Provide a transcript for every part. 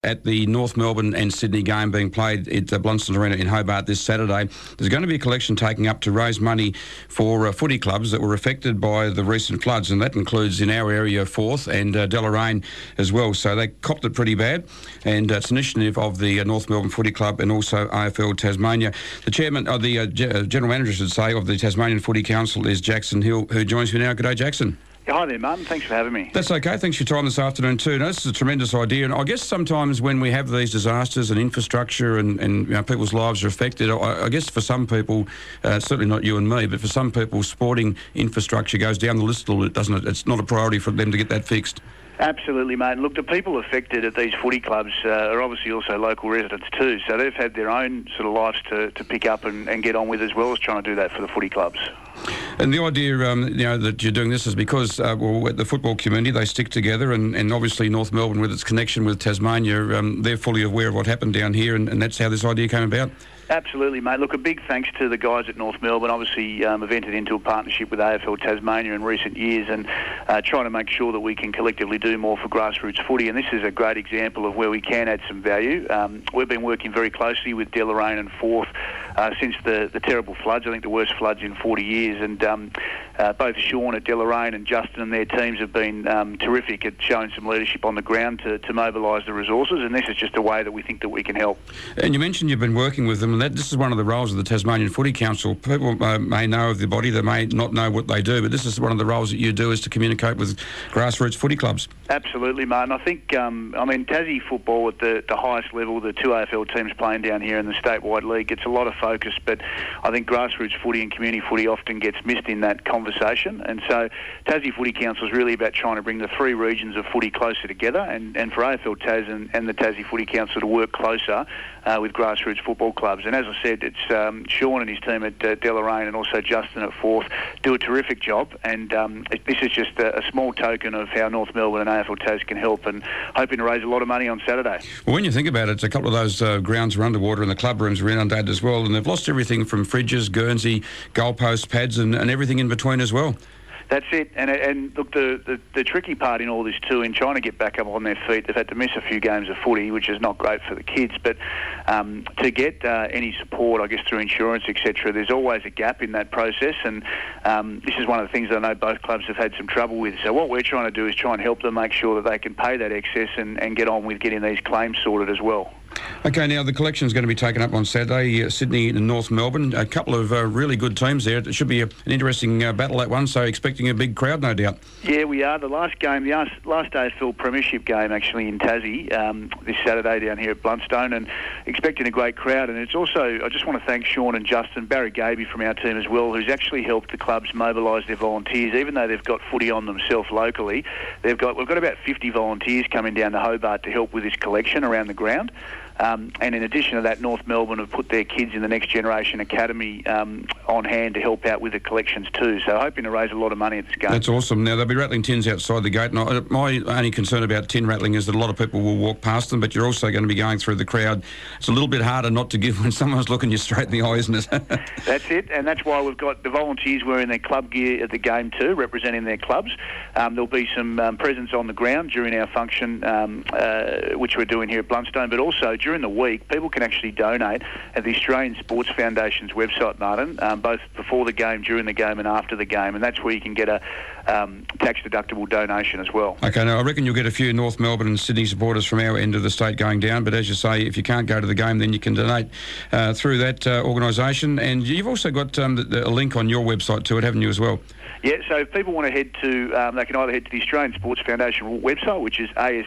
At the North Melbourne and Sydney game being played at the Blundstone Arena in Hobart this Saturday, there's going to be a collection taken up to raise money for footy clubs that were affected by the recent floods, and that includes in our area Forth and Deloraine as well. So they copped it pretty bad, and it's an initiative of the North Melbourne Footy Club and also AFL Tasmania. The chairman, or the general manager, I should say, of the Tasmanian Footy Council is Jackson Hill, who joins me now. G'day, Jackson. Hi there, Martin. Thanks for having me. That's okay. Thanks for your time this afternoon too. Now, this is a tremendous idea, and I guess sometimes when we have these disasters and infrastructure and people's lives are affected, I guess for some people, certainly not you and me, but for some people, sporting infrastructure goes down the list a little bit, doesn't it? It's not a priority for them to get that fixed. Absolutely, mate. Look, the people affected at these footy clubs are obviously also local residents too, so they've had their own sort of lives to pick up and get on with, as well as trying to do that for the footy clubs. And the idea, that you're doing this is because, the football community, they stick together, and obviously North Melbourne, with its connection with Tasmania, they're fully aware of what happened down here, and that's how this idea came about. Absolutely, mate. Look, a big thanks to the guys at North Melbourne. Obviously, have entered into a partnership with AFL Tasmania in recent years and trying to make sure that we can collectively do more for grassroots footy. And this is a great example of where we can add some value. We've been working very closely with Deloraine and Forth since the terrible floods. I think the worst floods in 40 years. And both Sean at Deloraine and Justin and their teams have been terrific at showing some leadership on the ground to mobilise the resources. And this is just a way that we think that we can help. And you mentioned you've been working with them. This is one of the roles of the Tasmanian Footy Council. People may know of the body, they may not know what they do, but this is one of the roles that you do, is to communicate with grassroots footy clubs. Absolutely, Martin. I think, Tassie football at the highest level, the two AFL teams playing down here in the statewide league, gets a lot of focus, but I think grassroots footy and community footy often gets missed in that conversation. And so Tassie Footy Council is really about trying to bring the three regions of footy closer together, and for AFL Tas and the Tassie Footy Council to work closer with grassroots football clubs. And as I said, it's Sean and his team at Deloraine and also Justin at Forth do a terrific job, and this is just a small token of how North Melbourne and AFL Tas can help, and hoping to raise a lot of money on Saturday. Well, when you think about it, a couple of those grounds are underwater and the club rooms are inundated as well, and they've lost everything from fridges, Guernsey, goalposts, pads and everything in between as well. That's it, and look, the tricky part in all this too, in trying to get back up on their feet, they've had to miss a few games of footy, which is not great for the kids, but to get any support, I guess, through insurance, etc., there's always a gap in that process, and this is one of the things that I know both clubs have had some trouble with. So what we're trying to do is try and help them make sure that they can pay that excess and get on with getting these claims sorted as well. Okay, now the collection is going to be taken up on Saturday, Sydney and North Melbourne. A couple of really good teams there. It should be an interesting battle, that one, so expecting a big crowd, no doubt. Yeah, we are. The last AFL Premiership game, actually, in Tassie, this Saturday down here at Blundstone, and expecting a great crowd. And it's also, I just want to thank Sean and Justin, Barry Gaby from our team as well, who's actually helped the clubs mobilise their volunteers. Even though they've got footy on themselves locally, we've got about 50 volunteers coming down to Hobart to help with this collection around the ground. And in addition to that, North Melbourne have put their kids in the Next Generation Academy on hand to help out with the collections too. So hoping to raise a lot of money at this game. That's awesome. Now, they'll be rattling tins outside the gate. And my only concern about tin rattling is that a lot of people will walk past them, but you're also going to be going through the crowd. It's a little bit harder not to give when someone's looking you straight in the eye, isn't it? That's it, and that's why we've got the volunteers wearing their club gear at the game too, representing their clubs. There'll be some presence on the ground during our function, which we're doing here at Blundstone, but also during the week, people can actually donate at the Australian Sports Foundation's website, Martin, both before the game, during the game and after the game, and that's where you can get a tax-deductible donation as well. Okay, now I reckon you'll get a few North Melbourne and Sydney supporters from our end of the state going down, but as you say, if you can't go to the game, then you can donate through that organisation, and you've also got a link on your website to it, haven't you, as well? Yeah, so if people want to head to, they can either head to the Australian Sports Foundation website, which is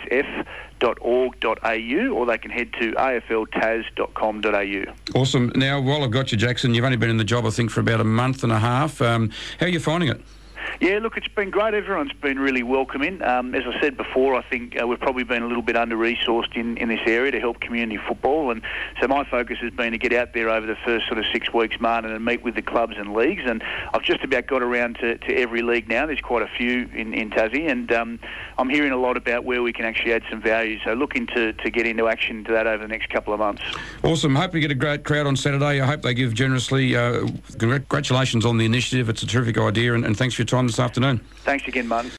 asf.org.au, or they can head to afltas.com.au. Awesome. Now, while I've got you, Jackson, you've only been in the job, I think, for about a month and a half. How are you finding it? Yeah, look, it's been great. Everyone's been really welcoming. As I said before, I think we've probably been a little bit under-resourced in this area to help community football, and so my focus has been to get out there over the first sort of 6 weeks, Martin, and meet with the clubs and leagues, and I've just about got around to every league now. There's quite a few in Tassie, and I'm hearing a lot about where we can actually add some value, so looking to get into action to that over the next couple of months. Awesome. Hope we get a great crowd on Saturday. I hope they give generously. Congratulations on the initiative. It's a terrific idea, and thanks for your time this afternoon. Thanks again, Martin.